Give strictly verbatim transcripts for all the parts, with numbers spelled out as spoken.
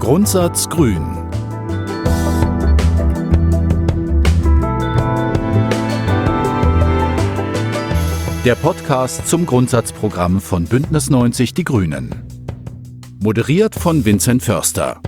Grundsatz Grün. Der Podcast zum Grundsatzprogramm von Bündnis neunzig Die Grünen. Moderiert von Vincent Förster.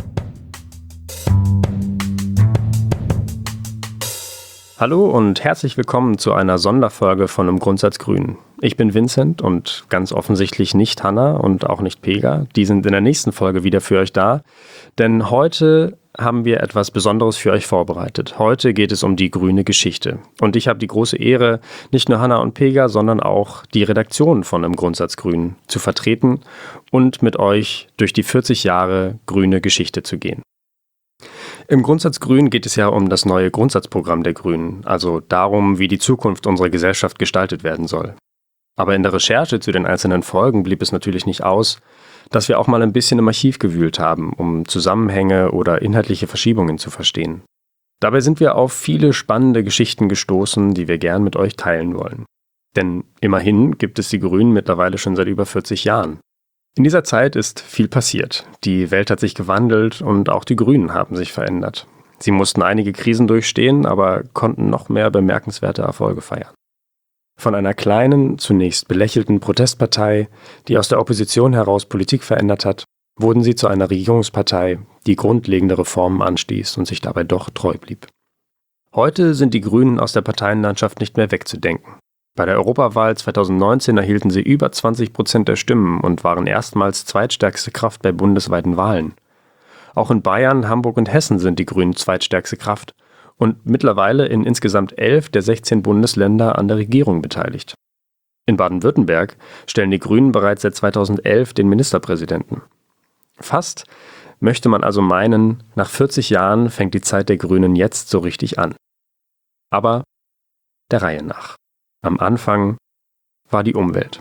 Hallo und herzlich willkommen zu einer Sonderfolge von Im Grundsatz Grün. Ich bin Vincent und ganz offensichtlich nicht Hanna und auch nicht Pega. Die sind in der nächsten Folge wieder für euch da, denn heute haben wir etwas Besonderes für euch vorbereitet. Heute geht es um die grüne Geschichte. Und ich habe die große Ehre, nicht nur Hanna und Pega, sondern auch die Redaktion von Im Grundsatz Grün zu vertreten und mit euch durch die vierzig Jahre grüne Geschichte zu gehen. Im Grundsatz Grün geht es ja um das neue Grundsatzprogramm der Grünen, also darum, wie die Zukunft unserer Gesellschaft gestaltet werden soll. Aber in der Recherche zu den einzelnen Folgen blieb es natürlich nicht aus, dass wir auch mal ein bisschen im Archiv gewühlt haben, um Zusammenhänge oder inhaltliche Verschiebungen zu verstehen. Dabei sind wir auf viele spannende Geschichten gestoßen, die wir gern mit euch teilen wollen. Denn immerhin gibt es die Grünen mittlerweile schon seit über vierzig Jahren. In dieser Zeit ist viel passiert. Die Welt hat sich gewandelt und auch die Grünen haben sich verändert. Sie mussten einige Krisen durchstehen, aber konnten noch mehr bemerkenswerte Erfolge feiern. Von einer kleinen, zunächst belächelten Protestpartei, die aus der Opposition heraus Politik verändert hat, wurden sie zu einer Regierungspartei, die grundlegende Reformen anstieß und sich dabei doch treu blieb. Heute sind die Grünen aus der Parteienlandschaft nicht mehr wegzudenken. Bei der Europawahl zweitausendneunzehn erhielten sie über zwanzig Prozent der Stimmen und waren erstmals zweitstärkste Kraft bei bundesweiten Wahlen. Auch in Bayern, Hamburg und Hessen sind die Grünen zweitstärkste Kraft und mittlerweile in insgesamt elf der sechzehn Bundesländer an der Regierung beteiligt. In Baden-Württemberg stellen die Grünen bereits seit zweitausendelf den Ministerpräsidenten. Fast möchte man also meinen, nach vierzig Jahren fängt die Zeit der Grünen jetzt so richtig an. Aber der Reihe nach. Am Anfang war die Umwelt.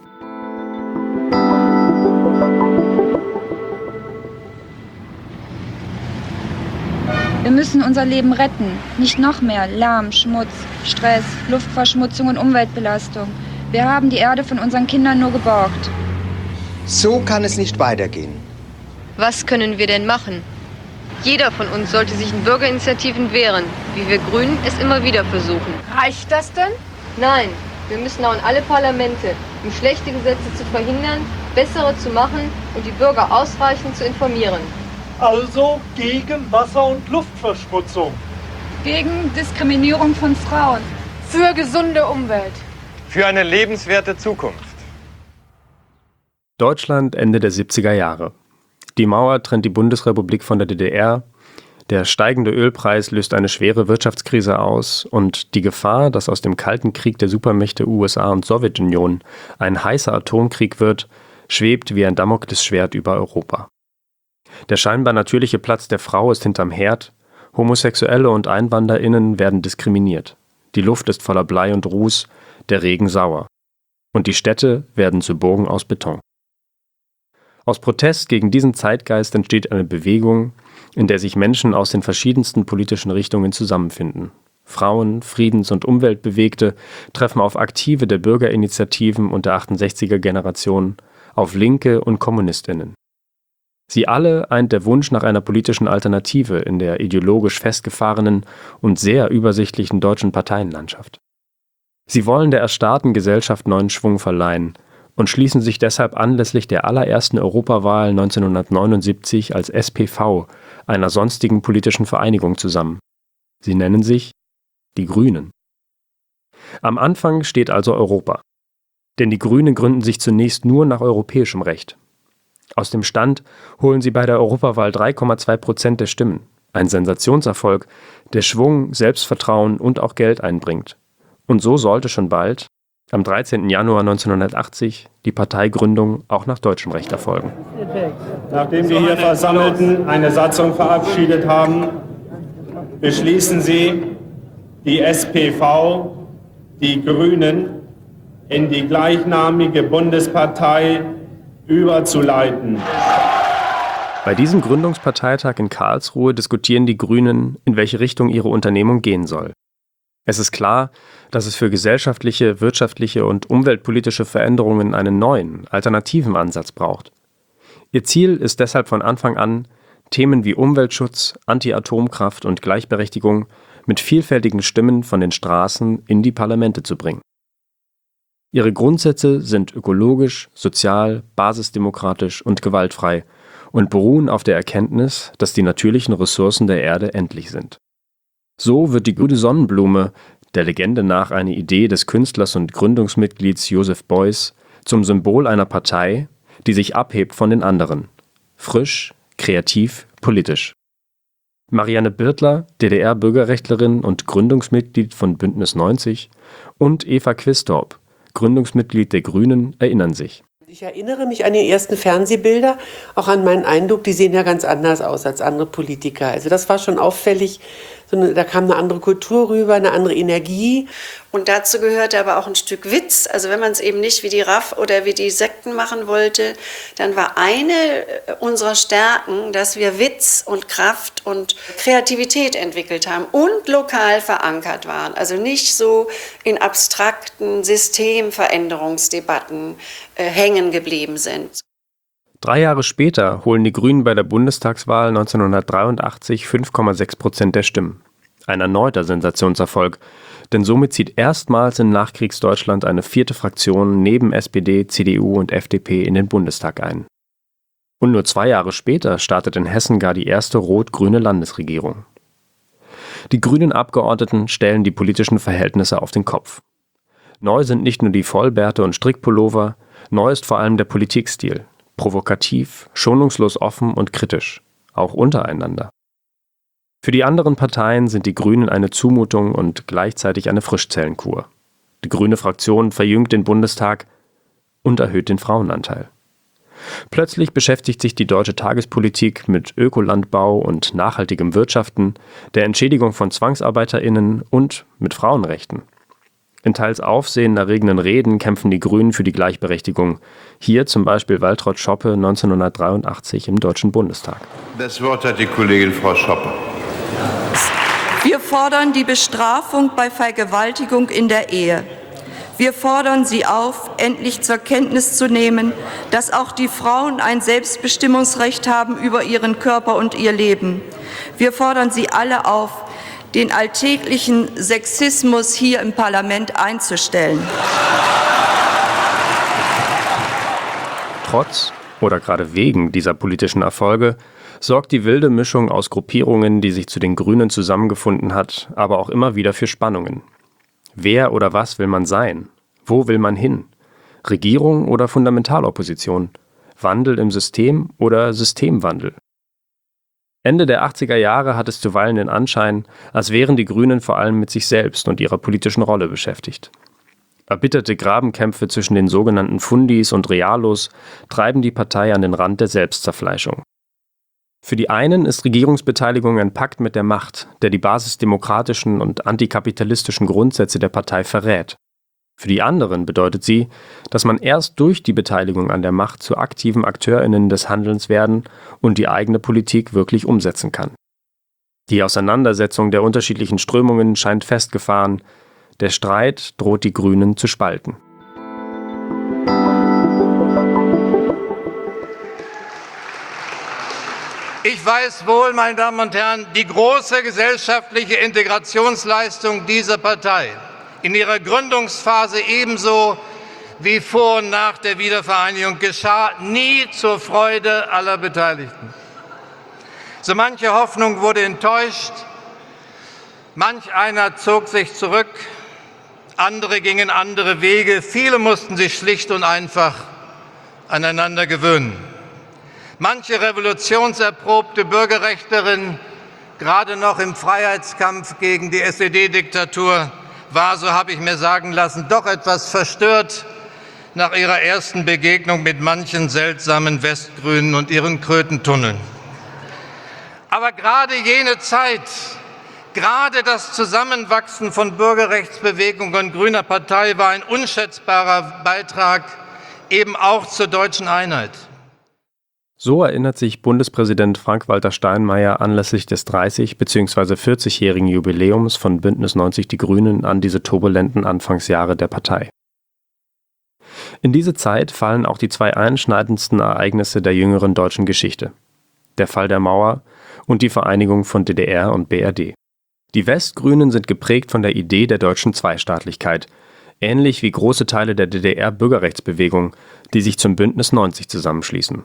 Wir müssen unser Leben retten, nicht noch mehr Lärm, Schmutz, Stress, Luftverschmutzung und Umweltbelastung. Wir haben die Erde von unseren Kindern nur geborgt. So kann es nicht weitergehen. Was können wir denn machen? Jeder von uns sollte sich in Bürgerinitiativen wehren, wie wir Grünen es immer wieder versuchen. Reicht das denn? Nein, wir müssen auch in alle Parlamente, um schlechte Gesetze zu verhindern, bessere zu machen und die Bürger ausreichend zu informieren. Also gegen Wasser- und Luftverschmutzung. Gegen Diskriminierung von Frauen. Für gesunde Umwelt. Für eine lebenswerte Zukunft. Deutschland Ende der siebziger Jahre. Die Mauer trennt die Bundesrepublik von der D D R. Der steigende Ölpreis löst eine schwere Wirtschaftskrise aus und die Gefahr, dass aus dem Kalten Krieg der Supermächte U S A und Sowjetunion ein heißer Atomkrieg wird, schwebt wie ein Damoklesschwert über Europa. Der scheinbar natürliche Platz der Frau ist hinterm Herd, Homosexuelle und EinwanderInnen werden diskriminiert. Die Luft ist voller Blei und Ruß, der Regen sauer. Und die Städte werden zu Burgen aus Beton. Aus Protest gegen diesen Zeitgeist entsteht eine Bewegung, in der sich Menschen aus den verschiedensten politischen Richtungen zusammenfinden. Frauen, Friedens- und Umweltbewegte treffen auf Aktive der Bürgerinitiativen und der achtundsechziger-Generation, auf Linke und KommunistInnen. Sie alle eint der Wunsch nach einer politischen Alternative in der ideologisch festgefahrenen und sehr übersichtlichen deutschen Parteienlandschaft. Sie wollen der erstarrten Gesellschaft neuen Schwung verleihen und schließen sich deshalb anlässlich der allerersten Europawahl neunzehnhundertneunundsiebzig als S P V, einer sonstigen politischen Vereinigung, zusammen. Sie nennen sich die Grünen. Am Anfang steht also Europa. Denn die Grünen gründen sich zunächst nur nach europäischem Recht. Aus dem Stand holen sie bei der Europawahl drei Komma zwei Prozent der Stimmen. Ein Sensationserfolg, der Schwung, Selbstvertrauen und auch Geld einbringt. Und so sollte schon bald, am dreizehnten Januar neunzehnhundertachtzig, die Parteigründung auch nach deutschem Recht erfolgen. Nachdem die hier Versammelten eine Satzung verabschiedet haben, beschließen sie, die S P V, die Grünen, in die gleichnamige Bundespartei überzuleiten. Bei diesem Gründungsparteitag in Karlsruhe diskutieren die Grünen, in welche Richtung ihre Unternehmung gehen soll. Es ist klar, dass es für gesellschaftliche, wirtschaftliche und umweltpolitische Veränderungen einen neuen, alternativen Ansatz braucht. Ihr Ziel ist deshalb von Anfang an, Themen wie Umweltschutz, Anti-Atomkraft und Gleichberechtigung mit vielfältigen Stimmen von den Straßen in die Parlamente zu bringen. Ihre Grundsätze sind ökologisch, sozial, basisdemokratisch und gewaltfrei und beruhen auf der Erkenntnis, dass die natürlichen Ressourcen der Erde endlich sind. So wird die grüne Sonnenblume, der Legende nach eine Idee des Künstlers und Gründungsmitglieds Joseph Beuys, zum Symbol einer Partei, die sich abhebt von den anderen. Frisch, kreativ, politisch. Marianne Birtler, D D R-Bürgerrechtlerin und Gründungsmitglied von Bündnis neunzig, und Eva Quistorp, Gründungsmitglied der Grünen, erinnern sich. Ich erinnere mich an die ersten Fernsehbilder, auch an meinen Eindruck, die sehen ja ganz anders aus als andere Politiker. Also das war schon auffällig, so eine, da kam eine andere Kultur rüber, eine andere Energie. Und dazu gehörte aber auch ein Stück Witz. Also wenn man es eben nicht wie die R A F oder wie die Sekten machen wollte, dann war eine unserer Stärken, dass wir Witz und Kraft und Kreativität entwickelt haben und lokal verankert waren. Also nicht so in abstrakten Systemveränderungsdebatten äh, hängen geblieben sind. Drei Jahre später holen die Grünen bei der Bundestagswahl neunzehnhundertdreiundachtzig fünf Komma sechs Prozent der Stimmen. Ein erneuter Sensationserfolg, denn somit zieht erstmals in Nachkriegsdeutschland eine vierte Fraktion neben S P D, C D U und F D P in den Bundestag ein. Und nur zwei Jahre später startet in Hessen gar die erste rot-grüne Landesregierung. Die grünen Abgeordneten stellen die politischen Verhältnisse auf den Kopf. Neu sind nicht nur die Vollbärte und Strickpullover, neu ist vor allem der Politikstil. Provokativ, schonungslos offen und kritisch, auch untereinander. Für die anderen Parteien sind die Grünen eine Zumutung und gleichzeitig eine Frischzellenkur. Die grüne Fraktion verjüngt den Bundestag und erhöht den Frauenanteil. Plötzlich beschäftigt sich die deutsche Tagespolitik mit Ökolandbau und nachhaltigem Wirtschaften, der Entschädigung von ZwangsarbeiterInnen und mit Frauenrechten. In teils aufsehenerregenden Reden kämpfen die Grünen für die Gleichberechtigung. Hier zum Beispiel Waltraud Schoppe neunzehnhundertdreiundachtzig im Deutschen Bundestag. Das Wort hat die Kollegin Frau Schoppe. Wir fordern die Bestrafung bei Vergewaltigung in der Ehe. Wir fordern Sie auf, endlich zur Kenntnis zu nehmen, dass auch die Frauen ein Selbstbestimmungsrecht haben über ihren Körper und ihr Leben. Wir fordern Sie alle auf, den alltäglichen Sexismus hier im Parlament einzustellen. Trotz oder gerade wegen dieser politischen Erfolge sorgt die wilde Mischung aus Gruppierungen, die sich zu den Grünen zusammengefunden hat, aber auch immer wieder für Spannungen. Wer oder was will man sein? Wo will man hin? Regierung oder Fundamentalopposition? Wandel im System oder Systemwandel? Ende der achtziger Jahre hat es zuweilen den Anschein, als wären die Grünen vor allem mit sich selbst und ihrer politischen Rolle beschäftigt. Erbitterte Grabenkämpfe zwischen den sogenannten Fundis und Realos treiben die Partei an den Rand der Selbstzerfleischung. Für die einen ist Regierungsbeteiligung ein Pakt mit der Macht, der die basisdemokratischen und antikapitalistischen Grundsätze der Partei verrät. Für die anderen bedeutet sie, dass man erst durch die Beteiligung an der Macht zu aktiven AkteurInnen des Handelns werden und die eigene Politik wirklich umsetzen kann. Die Auseinandersetzung der unterschiedlichen Strömungen scheint festgefahren. Der Streit droht die Grünen zu spalten. Ich weiß wohl, meine Damen und Herren, die große gesellschaftliche Integrationsleistung dieser Partei in ihrer Gründungsphase ebenso wie vor und nach der Wiedervereinigung geschah nie zur Freude aller Beteiligten. So manche Hoffnung wurde enttäuscht, manch einer zog sich zurück, andere gingen andere Wege, viele mussten sich schlicht und einfach aneinander gewöhnen. Manche revolutionserprobte Bürgerrechtlerin, gerade noch im Freiheitskampf gegen die S E D-Diktatur, war, so habe ich mir sagen lassen, doch etwas verstört nach ihrer ersten Begegnung mit manchen seltsamen Westgrünen und ihren Krötentunneln. Aber gerade jene Zeit, gerade das Zusammenwachsen von Bürgerrechtsbewegung und grüner Partei war ein unschätzbarer Beitrag eben auch zur deutschen Einheit. So erinnert sich Bundespräsident Frank-Walter Steinmeier anlässlich des dreißig- bzw. vierzigjährigen Jubiläums von Bündnis neunzig Die Grünen an diese turbulenten Anfangsjahre der Partei. In diese Zeit fallen auch die zwei einschneidendsten Ereignisse der jüngeren deutschen Geschichte. der Fall der Mauer und die Vereinigung von D D R und B R D. Die Westgrünen sind geprägt von der Idee der deutschen Zweistaatlichkeit, ähnlich wie große Teile der D D R-Bürgerrechtsbewegung, die sich zum Bündnis neunzig zusammenschließen.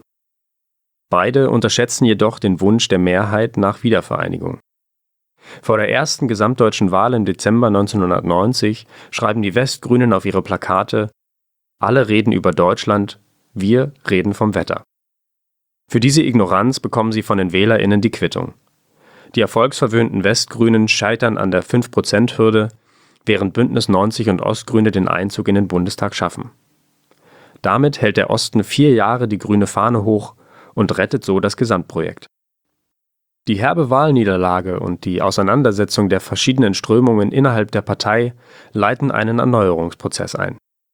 Beide unterschätzen jedoch den Wunsch der Mehrheit nach Wiedervereinigung. Vor der ersten gesamtdeutschen Wahl im Dezember neunzehnhundertneunzig schreiben die Westgrünen auf ihre Plakate: Alle reden über Deutschland, wir reden vom Wetter. Für diese Ignoranz bekommen sie von den WählerInnen die Quittung. Die erfolgsverwöhnten Westgrünen scheitern an der fünf Prozent Hürde, während Bündnis neunzig und Ostgrüne den Einzug in den Bundestag schaffen. Damit hält der Osten vier Jahre die grüne Fahne hoch und rettet so das Gesamtprojekt. Die herbe Wahlniederlage und die Auseinandersetzung der verschiedenen Strömungen innerhalb der Partei leiten einen Erneuerungsprozess ein.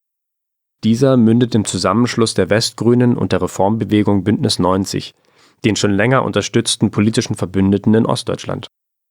Dieser mündet im Zusammenschluss der Westgrünen und der Reformbewegung Bündnis neunzig, den schon länger unterstützten politischen Verbündeten in Ostdeutschland.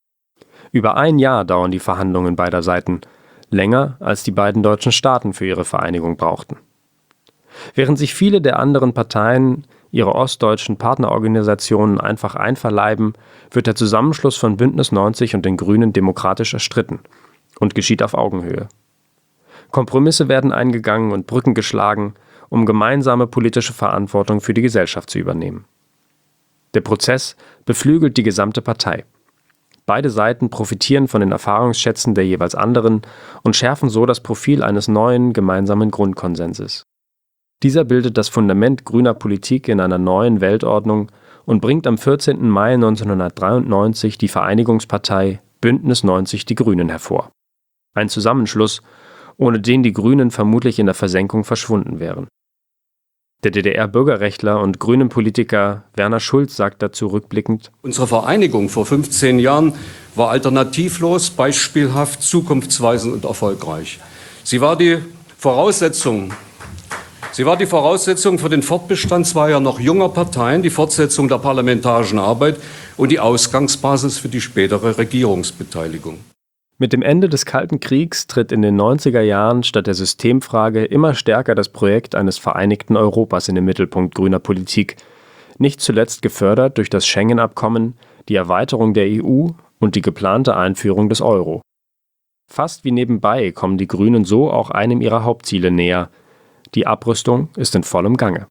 Über ein Jahr dauern die Verhandlungen beider Seiten, länger als die beiden deutschen Staaten für ihre Vereinigung brauchten. Während sich viele der anderen Parteien ihre ostdeutschen Partnerorganisationen einfach einverleiben, wird der Zusammenschluss von Bündnis neunzig und den Grünen demokratisch erstritten und geschieht auf Augenhöhe. Kompromisse werden eingegangen und Brücken geschlagen, um gemeinsame politische Verantwortung für die Gesellschaft zu übernehmen. Der Prozess beflügelt die gesamte Partei. Beide Seiten profitieren von den Erfahrungsschätzen der jeweils anderen und schärfen so das Profil eines neuen gemeinsamen Grundkonsenses. Dieser bildet das Fundament grüner Politik in einer neuen Weltordnung und bringt am vierzehnten Mai neunzehnhundertdreiundneunzig die Vereinigungspartei Bündnis neunzig Die Grünen hervor. Ein Zusammenschluss, ohne den die Grünen vermutlich in der Versenkung verschwunden wären. Der D D R-Bürgerrechtler und Grünen-Politiker Werner Schulz sagt dazu rückblickend: Unsere Vereinigung vor fünfzehn Jahren war alternativlos, beispielhaft, zukunftsweisend und erfolgreich. Sie war die Voraussetzung, sie war die Voraussetzung für den Fortbestand zweier noch junger Parteien, die Fortsetzung der parlamentarischen Arbeit und die Ausgangsbasis für die spätere Regierungsbeteiligung. Mit dem Ende des Kalten Kriegs tritt in den neunziger Jahren statt der Systemfrage immer stärker das Projekt eines vereinigten Europas in den Mittelpunkt grüner Politik, nicht zuletzt gefördert durch das Schengen-Abkommen, die Erweiterung der E U und die geplante Einführung des Euro. Fast wie nebenbei kommen die Grünen so auch einem ihrer Hauptziele näher: Die Abrüstung ist in vollem Gange.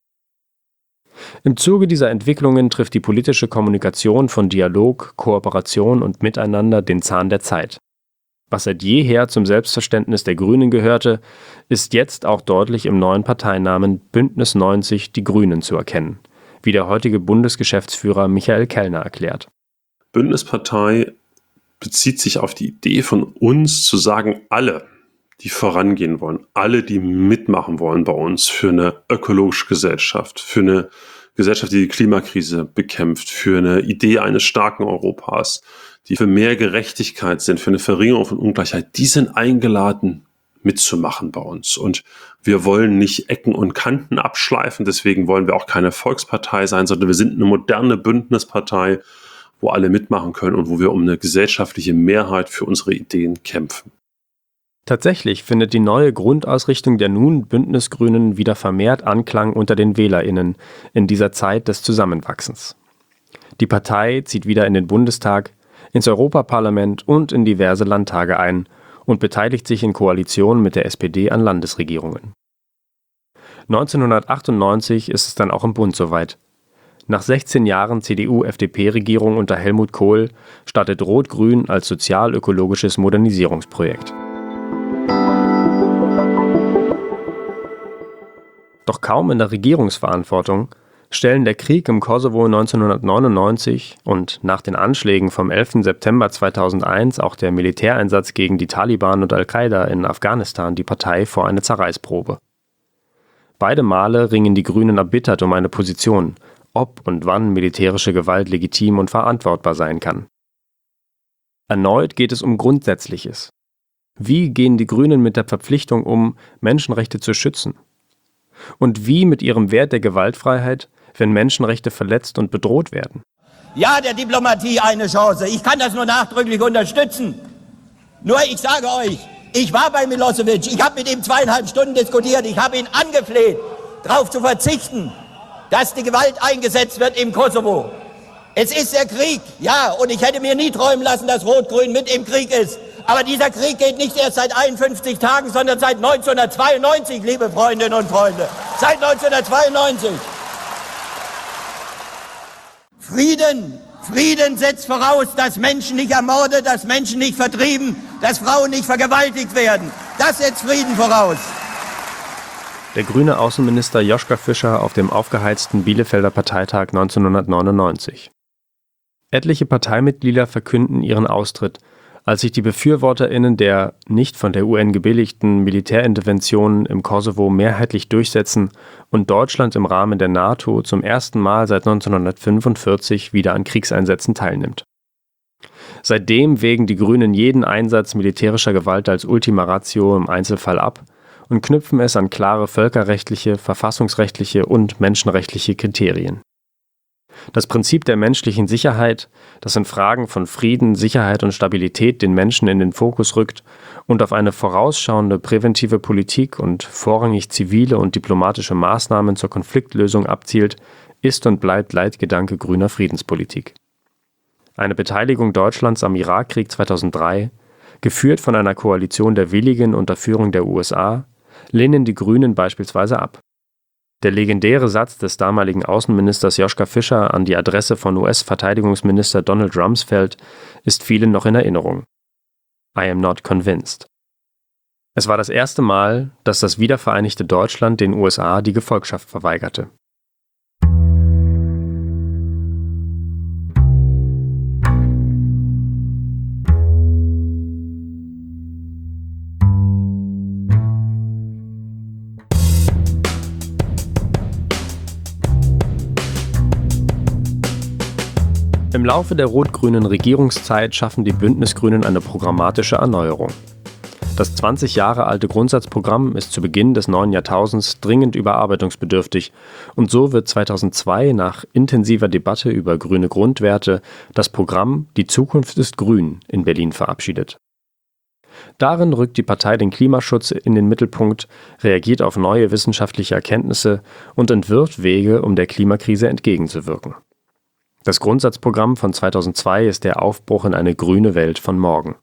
Im Zuge dieser Entwicklungen trifft die politische Kommunikation von Dialog, Kooperation und Miteinander den Zahn der Zeit. Was seit jeher zum Selbstverständnis der Grünen gehörte, ist jetzt auch deutlich im neuen Parteinamen Bündnis neunzig Die Grünen zu erkennen, wie der heutige Bundesgeschäftsführer Michael Kellner erklärt. Bündnispartei bezieht sich auf die Idee von uns zu sagen, alle, die vorangehen wollen, alle, die mitmachen wollen bei uns für eine ökologische Gesellschaft, für eine Gesellschaft, die die Klimakrise bekämpft, für eine Idee eines starken Europas, die für mehr Gerechtigkeit sind, für eine Verringerung von Ungleichheit, die sind eingeladen, mitzumachen bei uns. Und wir wollen nicht Ecken und Kanten abschleifen, deswegen wollen wir auch keine Volkspartei sein, sondern wir sind eine moderne Bündnispartei, wo alle mitmachen können und wo wir um eine gesellschaftliche Mehrheit für unsere Ideen kämpfen. Tatsächlich findet die neue Grundausrichtung der nun Bündnisgrünen wieder vermehrt Anklang unter den WählerInnen in dieser Zeit des Zusammenwachsens. Die Partei zieht wieder in den Bundestag, ins Europaparlament und in diverse Landtage ein und beteiligt sich in Koalitionen mit der S P D an Landesregierungen. neunzehnhundertachtundneunzig ist es dann auch im Bund soweit. Nach sechzehn Jahren C D U-F D P-Regierung unter Helmut Kohl startet Rot-Grün als sozial-ökologisches Modernisierungsprojekt. Doch kaum in der Regierungsverantwortung stellen der Krieg im Kosovo neunzehnhundertneunundneunzig und nach den Anschlägen vom elften September zweitausendeins auch der Militäreinsatz gegen die Taliban und Al-Qaida in Afghanistan die Partei vor eine Zerreißprobe. Beide Male ringen die Grünen erbittert um eine Position, ob und wann militärische Gewalt legitim und verantwortbar sein kann. Erneut geht es um Grundsätzliches. Wie gehen die Grünen mit der Verpflichtung um, Menschenrechte zu schützen? Und wie mit ihrem Wert der Gewaltfreiheit, wenn Menschenrechte verletzt und bedroht werden? Ja, der Diplomatie eine Chance. Ich kann das nur nachdrücklich unterstützen. Nur ich sage euch, ich war bei Milosevic, ich habe mit ihm zweieinhalb Stunden diskutiert, ich habe ihn angefleht, darauf zu verzichten, dass die Gewalt eingesetzt wird im Kosovo. Es ist der Krieg, ja, und ich hätte mir nie träumen lassen, dass Rot-Grün mit im Krieg ist. Aber dieser Krieg geht nicht erst seit einundfünfzig Tagen, sondern seit neunzehnhundertzweiundneunzig, liebe Freundinnen und Freunde. Seit neunzehnhundertzweiundneunzig. Frieden, Frieden setzt voraus, dass Menschen nicht ermordet, dass Menschen nicht vertrieben, dass Frauen nicht vergewaltigt werden. Das setzt Frieden voraus. Der grüne Außenminister Joschka Fischer auf dem aufgeheizten Bielefelder Parteitag neunzehnhundertneunundneunzig. Etliche Parteimitglieder verkünden ihren Austritt, als sich die BefürworterInnen der nicht von der U N gebilligten Militärinterventionen im Kosovo mehrheitlich durchsetzen und Deutschland im Rahmen der NATO zum ersten Mal seit neunzehnhundertfünfundvierzig wieder an Kriegseinsätzen teilnimmt. Seitdem wägen die Grünen jeden Einsatz militärischer Gewalt als Ultima Ratio im Einzelfall ab und knüpfen es an klare völkerrechtliche, verfassungsrechtliche und menschenrechtliche Kriterien. Das Prinzip der menschlichen Sicherheit, das in Fragen von Frieden, Sicherheit und Stabilität den Menschen in den Fokus rückt und auf eine vorausschauende präventive Politik und vorrangig zivile und diplomatische Maßnahmen zur Konfliktlösung abzielt, ist und bleibt Leitgedanke grüner Friedenspolitik. Eine Beteiligung Deutschlands am Irakkrieg zweitausenddrei, geführt von einer Koalition der Willigen unter Führung der U S A, lehnen die Grünen beispielsweise ab. Der legendäre Satz des damaligen Außenministers Joschka Fischer an die Adresse von U S-Verteidigungsminister Donald Rumsfeld ist vielen noch in Erinnerung. I am not convinced. Es war das erste Mal, dass das wiedervereinigte Deutschland den U S A die Gefolgschaft verweigerte. Im Laufe der rot-grünen Regierungszeit schaffen die Bündnisgrünen eine programmatische Erneuerung. Das zwanzig Jahre alte Grundsatzprogramm ist zu Beginn des neuen Jahrtausends dringend überarbeitungsbedürftig und so wird zweitausendzwei nach intensiver Debatte über grüne Grundwerte das Programm Die Zukunft ist grün in Berlin verabschiedet. Darin rückt die Partei den Klimaschutz in den Mittelpunkt, reagiert auf neue wissenschaftliche Erkenntnisse und entwirft Wege, um der Klimakrise entgegenzuwirken. Das Grundsatzprogramm von zweitausendzwei ist der Aufbruch in eine grüne Welt von morgen.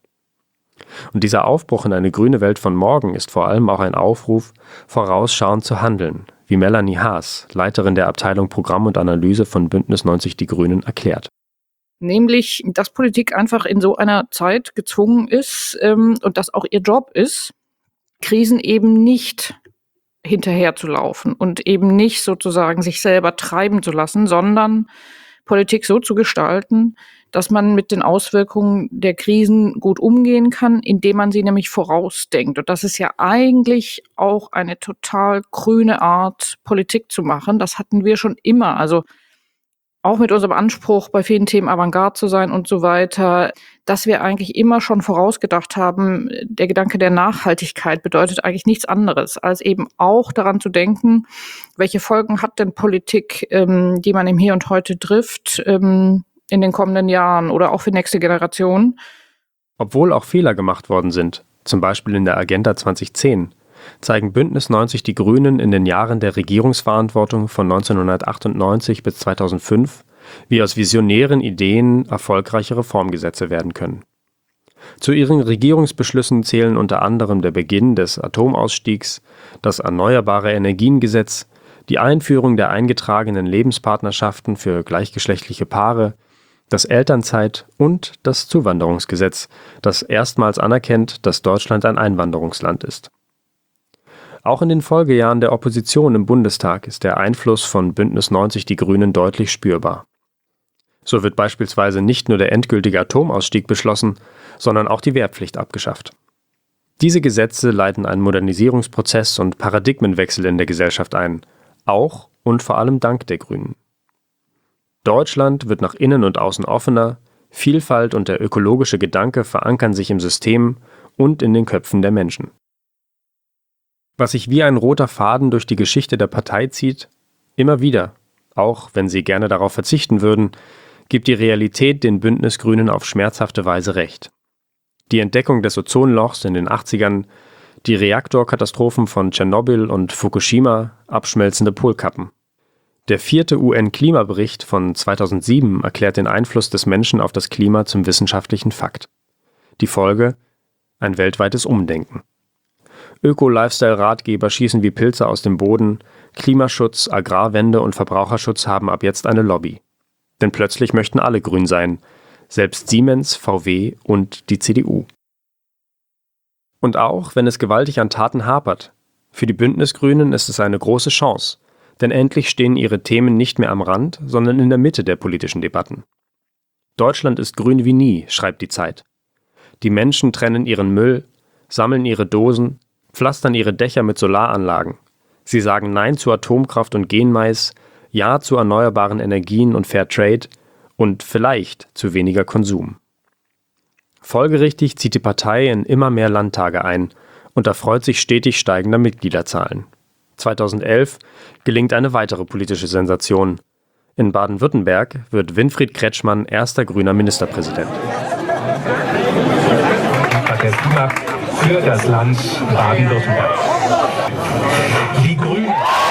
Und dieser Aufbruch in eine grüne Welt von morgen ist vor allem auch ein Aufruf, vorausschauend zu handeln, wie Melanie Haas, Leiterin der Abteilung Programm und Analyse von Bündnis neunzig Die Grünen, erklärt. Nämlich, dass Politik einfach in so einer Zeit gezwungen ist ähm, und dass auch ihr Job ist, Krisen eben nicht hinterherzulaufen und eben nicht sozusagen sich selber treiben zu lassen, sondern Politik so zu gestalten, dass man mit den Auswirkungen der Krisen gut umgehen kann, indem man sie nämlich vorausdenkt. Und das ist ja eigentlich auch eine total grüne Art, Politik zu machen. Das hatten wir schon immer. Also auch mit unserem Anspruch, bei vielen Themen Avantgarde zu sein und so weiter, dass wir eigentlich immer schon vorausgedacht haben, der Gedanke der Nachhaltigkeit bedeutet eigentlich nichts anderes, als eben auch daran zu denken, welche Folgen hat denn Politik, ähm, die man im Hier und Heute trifft, ähm, in den kommenden Jahren oder auch für nächste Generationen. Obwohl auch Fehler gemacht worden sind, zum Beispiel in der Agenda zweitausendzehn, zeigen Bündnis neunzig Die Grünen in den Jahren der Regierungsverantwortung von neunzehnhundertachtundneunzig bis zweitausendfünf, wie aus visionären Ideen erfolgreiche Reformgesetze werden können. Zu ihren Regierungsbeschlüssen zählen unter anderem der Beginn des Atomausstiegs, das Erneuerbare Energiengesetz, die Einführung der eingetragenen Lebenspartnerschaften für gleichgeschlechtliche Paare, das Elternzeit- und das Zuwanderungsgesetz, das erstmals anerkennt, dass Deutschland ein Einwanderungsland ist. Auch in den Folgejahren der Opposition im Bundestag ist der Einfluss von Bündnis neunzig Die Grünen deutlich spürbar. So wird beispielsweise nicht nur der endgültige Atomausstieg beschlossen, sondern auch die Wehrpflicht abgeschafft. Diese Gesetze leiten einen Modernisierungsprozess und Paradigmenwechsel in der Gesellschaft ein, auch und vor allem dank der Grünen. Deutschland wird nach innen und außen offener, Vielfalt und der ökologische Gedanke verankern sich im System und in den Köpfen der Menschen. Was sich wie ein roter Faden durch die Geschichte der Partei zieht, immer wieder, auch wenn sie gerne darauf verzichten würden, gibt die Realität den Bündnisgrünen auf schmerzhafte Weise recht. Die Entdeckung des Ozonlochs in den achtzigern, die Reaktorkatastrophen von Tschernobyl und Fukushima, abschmelzende Polkappen. Der vierte U N-Klimabericht von zweitausendsieben erklärt den Einfluss des Menschen auf das Klima zum wissenschaftlichen Fakt. Die Folge: ein weltweites Umdenken. Öko-Lifestyle-Ratgeber schießen wie Pilze aus dem Boden, Klimaschutz, Agrarwende und Verbraucherschutz haben ab jetzt eine Lobby. Denn plötzlich möchten alle grün sein, selbst Siemens, V W und die C D U. Und auch, wenn es gewaltig an Taten hapert, für die Bündnisgrünen ist es eine große Chance, denn endlich stehen ihre Themen nicht mehr am Rand, sondern in der Mitte der politischen Debatten. Deutschland ist grün wie nie, schreibt die Zeit. Die Menschen trennen ihren Müll, sammeln ihre Dosen, pflastern ihre Dächer mit Solaranlagen. Sie sagen Nein zu Atomkraft und Genmais, Ja zu erneuerbaren Energien und Fairtrade und vielleicht zu weniger Konsum. Folgerichtig zieht die Partei in immer mehr Landtage ein und erfreut sich stetig steigender Mitgliederzahlen. zweitausendelf gelingt eine weitere politische Sensation. In Baden-Württemberg wird Winfried Kretschmann erster grüner Ministerpräsident. Für das Land Baden-Württemberg. Die Grünen.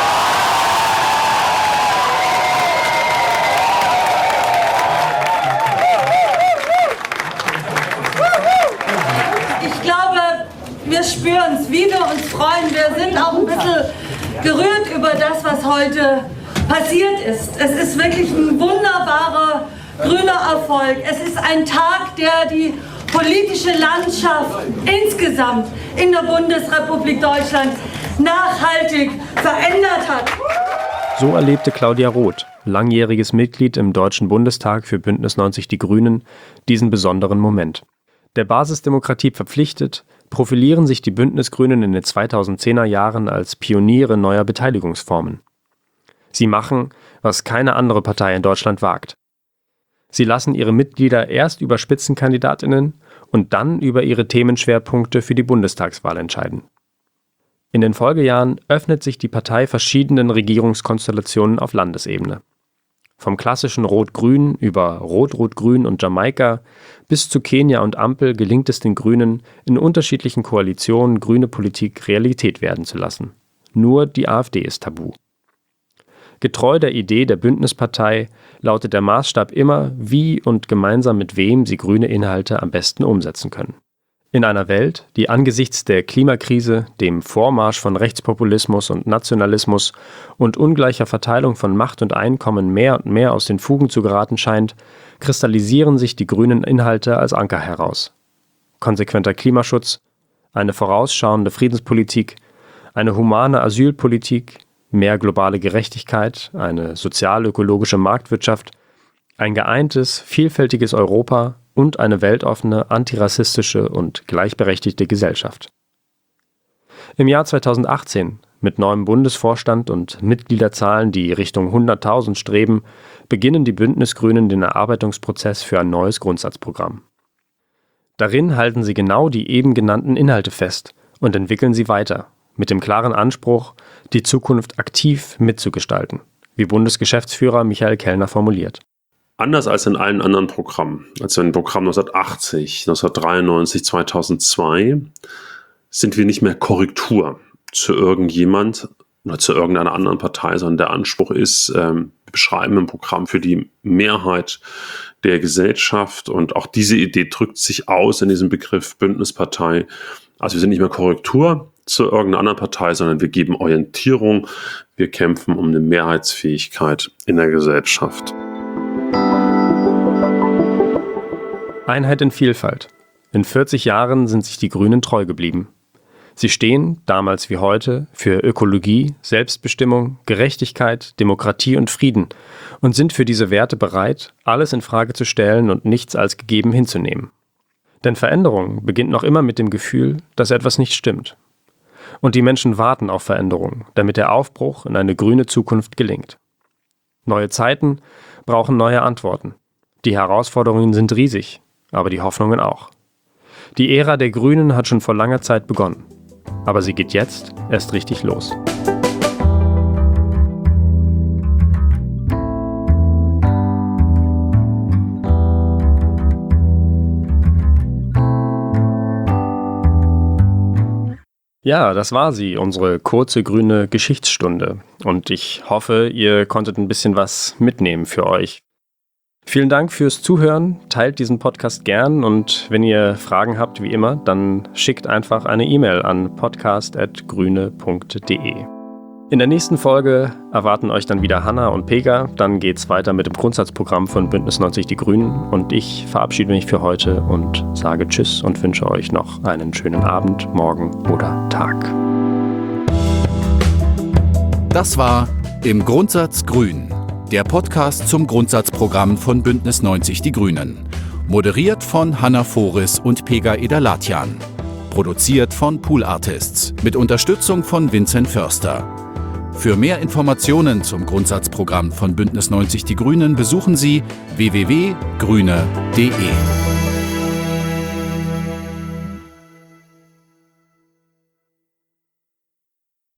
Ich glaube, wir spüren es, wie wir uns freuen. Wir sind auch ein bisschen gerührt über das, was heute passiert ist. Es ist wirklich ein wunderbarer grüner Erfolg. Es ist ein Tag, der die politische Landschaft insgesamt in der Bundesrepublik Deutschland nachhaltig verändert hat. So erlebte Claudia Roth, langjähriges Mitglied im Deutschen Bundestag für Bündnis neunzig Die Grünen, diesen besonderen Moment. Der Basisdemokratie verpflichtet, profilieren sich die Bündnisgrünen in den zweitausendzehner Jahren als Pioniere neuer Beteiligungsformen. Sie machen, was keine andere Partei in Deutschland wagt. Sie lassen ihre Mitglieder erst über Spitzenkandidatinnen und dann über ihre Themenschwerpunkte für die Bundestagswahl entscheiden. In den Folgejahren öffnet sich die Partei verschiedenen Regierungskonstellationen auf Landesebene. Vom klassischen Rot-Grün über Rot-Rot-Grün und Jamaika bis zu Kenia und Ampel gelingt es den Grünen, in unterschiedlichen Koalitionen grüne Politik Realität werden zu lassen. Nur die AfD ist tabu. Getreu der Idee der Bündnispartei lautet der Maßstab immer, wie und gemeinsam mit wem sie grüne Inhalte am besten umsetzen können. In einer Welt, die angesichts der Klimakrise, dem Vormarsch von Rechtspopulismus und Nationalismus und ungleicher Verteilung von Macht und Einkommen mehr und mehr aus den Fugen zu geraten scheint, kristallisieren sich die grünen Inhalte als Anker heraus. Konsequenter Klimaschutz, eine vorausschauende Friedenspolitik, eine humane Asylpolitik, mehr globale Gerechtigkeit, eine sozial-ökologische Marktwirtschaft, ein geeintes, vielfältiges Europa und eine weltoffene, antirassistische und gleichberechtigte Gesellschaft. Im Jahr zweitausendachtzehn, mit neuem Bundesvorstand und Mitgliederzahlen, die Richtung hunderttausend streben, beginnen die Bündnisgrünen den Erarbeitungsprozess für ein neues Grundsatzprogramm. Darin halten sie genau die eben genannten Inhalte fest und entwickeln sie weiter, mit dem klaren Anspruch, die Zukunft aktiv mitzugestalten, wie Bundesgeschäftsführer Michael Kellner formuliert. Anders als in allen anderen Programmen, also in Programm neunzehnhundertachtzig, neunzehnhundertdreiundneunzig, zweitausendzwei, sind wir nicht mehr Korrektur zu irgendjemand oder zu irgendeiner anderen Partei, sondern der Anspruch ist, ähm, wir beschreiben ein Programm für die Mehrheit der Gesellschaft und auch diese Idee drückt sich aus in diesem Begriff Bündnispartei. Also wir sind nicht mehr Korrektur zu irgendeiner anderen Partei, sondern wir geben Orientierung, wir kämpfen um eine Mehrheitsfähigkeit in der Gesellschaft. Einheit in Vielfalt. In vierzig Jahren sind sich die Grünen treu geblieben. Sie stehen, damals wie heute, für Ökologie, Selbstbestimmung, Gerechtigkeit, Demokratie und Frieden und sind für diese Werte bereit, alles in Frage zu stellen und nichts als gegeben hinzunehmen. Denn Veränderung beginnt noch immer mit dem Gefühl, dass etwas nicht stimmt. Und die Menschen warten auf Veränderung, damit der Aufbruch in eine grüne Zukunft gelingt. Neue Zeiten brauchen neue Antworten. Die Herausforderungen sind riesig, aber die Hoffnungen auch. Die Ära der Grünen hat schon vor langer Zeit begonnen. Aber sie geht jetzt erst richtig los. Ja, das war sie, unsere kurze grüne Geschichtsstunde. Und ich hoffe, ihr konntet ein bisschen was mitnehmen für euch. Vielen Dank fürs Zuhören, teilt diesen Podcast gern und wenn ihr Fragen habt, wie immer, dann schickt einfach eine E-Mail an podcast at grüne punkt de. In der nächsten Folge erwarten euch dann wieder Hanna und Pega, dann geht's weiter mit dem Grundsatzprogramm von Bündnis neunzig Die Grünen und ich verabschiede mich für heute und sage Tschüss und wünsche euch noch einen schönen Abend, Morgen oder Tag. Das war Im Grundsatz Grün, der Podcast zum Grundsatzprogramm von Bündnis neunzig Die Grünen. Moderiert von Hanna Foris und Pega Eder-Latjan. Produziert von Pool Artists mit Unterstützung von Vincent Förster. Für mehr Informationen zum Grundsatzprogramm von Bündnis neunzig Die Grünen besuchen Sie w w w punkt grüne punkt de.